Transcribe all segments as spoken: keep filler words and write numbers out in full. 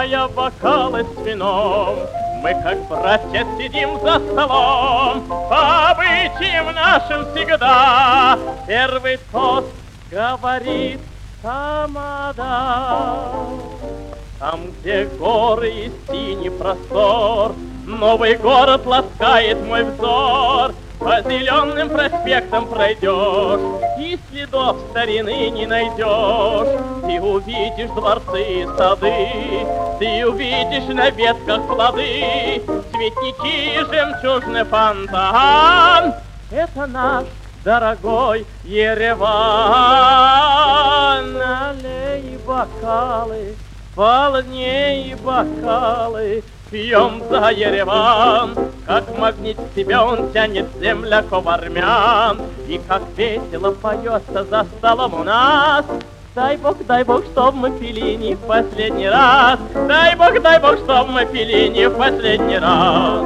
наполняя бокалы с вином, мы, как братья, сидим за столом, по обычаям нашим всегда. Первый тост говорит тамада. Там, где горы и синий простор, новый город ласкает мой взор. По зеленым проспектам пройдешь, и следов старины не найдешь. Ты увидишь дворцы и сады, ты увидишь на ветках плоды, цветники и жемчужный фонтан. Это наш дорогой Ереван. Налей бокалы, полней бокалы, пьем за Ереван. Как магнит в себя он тянет земляков армян, и как весело поется за столом у нас. Дай Бог, дай Бог, чтоб мы пили не в последний раз. Дай Бог, дай Бог, чтоб мы пили не в последний раз.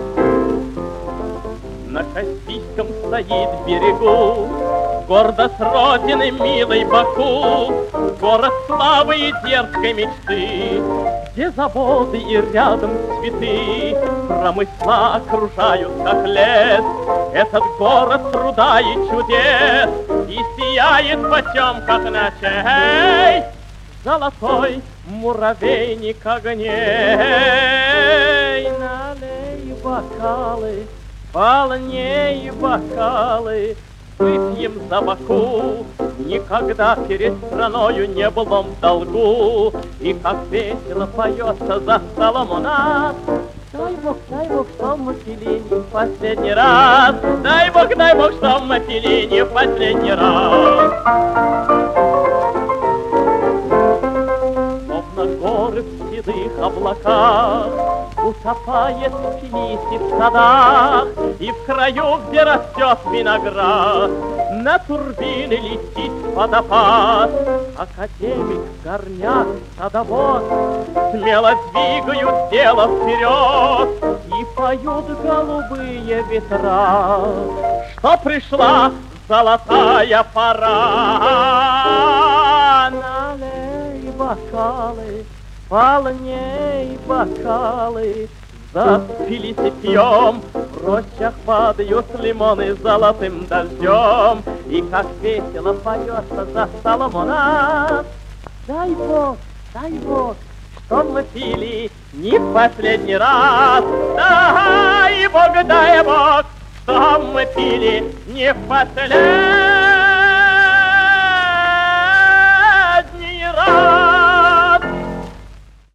На Каспийском стоит берегу гордо с родины милой Баку, город славы и дерзкой мечты, где заводы и рядом цветы, промысла окружают, как лес. Этот город труда и чудес, и сияет в потемках ночей золотой муравейник огней. Налей бокалы, полней бокалы, выпьем за Баку. Никогда перед страною не был он в долгу, и как весело поется за столом у нас. Дай Бог, дай Бог, что мы пили не в последний раз. Дай Бог, дай Бог, что мы пили не в последний раз. Словно горы в седых облаках утопает финиси в садах, и в краю, где растет виноград, на турбины летит водопад. Академик, горняк, садовод смело двигают дело вперед, и поют голубые ветра, что пришла золотая пора. Налей бокалы, полней бокалы, запились и пьем. В рощах падают лимоны золотым дождем, и как весело поется за столом у нас. Дай Бог, дай Бог, что мы пили не в последний раз. Дай Бог, дай Бог, что мы пили не в последний раз.